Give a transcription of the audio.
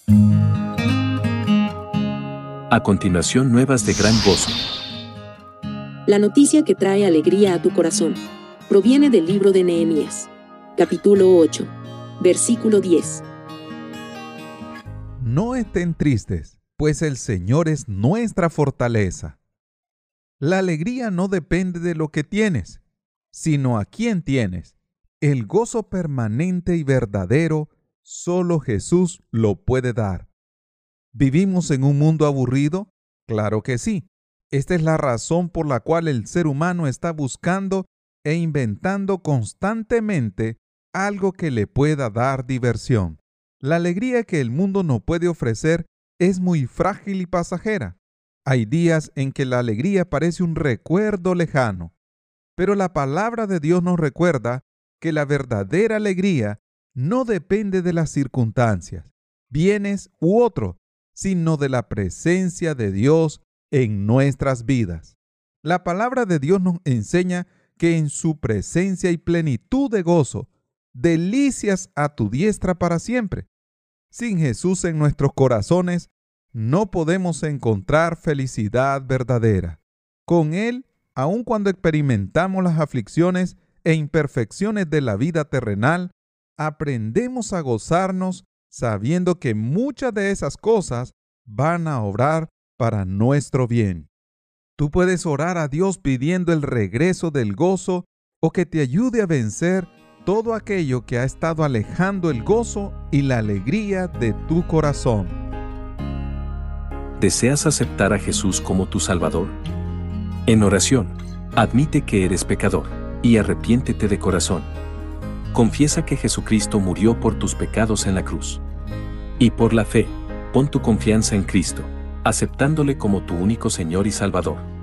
A continuación, nuevas de gran gozo. La noticia que trae alegría a tu corazón proviene del libro de Nehemías, capítulo 8, versículo 10. No estén tristes, pues el Señor es nuestra fortaleza. La alegría no depende de lo que tienes, sino a quién tienes. El gozo permanente y verdadero, solo Jesús lo puede dar. ¿Vivimos en un mundo aburrido? Claro que sí. Esta es la razón por la cual el ser humano está buscando e inventando constantemente algo que le pueda dar diversión. La alegría que el mundo nos puede ofrecer es muy frágil y pasajera. Hay días en que la alegría parece un recuerdo lejano, pero la palabra de Dios nos recuerda que la verdadera alegría no depende de las circunstancias, bienes u otro, sino de la presencia de Dios en nuestras vidas. La palabra de Dios nos enseña que en su presencia hay plenitud de gozo, delicias a tu diestra para siempre. Sin Jesús en nuestros corazones, no podemos encontrar felicidad verdadera. Con Él, aun cuando experimentamos las aflicciones e imperfecciones de la vida terrenal, aprendemos a gozarnos sabiendo que muchas de esas cosas van a obrar para nuestro bien. Tú puedes orar a Dios pidiendo el regreso del gozo o que te ayude a vencer todo aquello que ha estado alejando el gozo y la alegría de tu corazón. ¿Deseas aceptar a Jesús como tu Salvador? En oración, admite que eres pecador y arrepiéntete de corazón. Confiesa que Jesucristo murió por tus pecados en la cruz. Y por la fe, pon tu confianza en Cristo, aceptándole como tu único Señor y Salvador.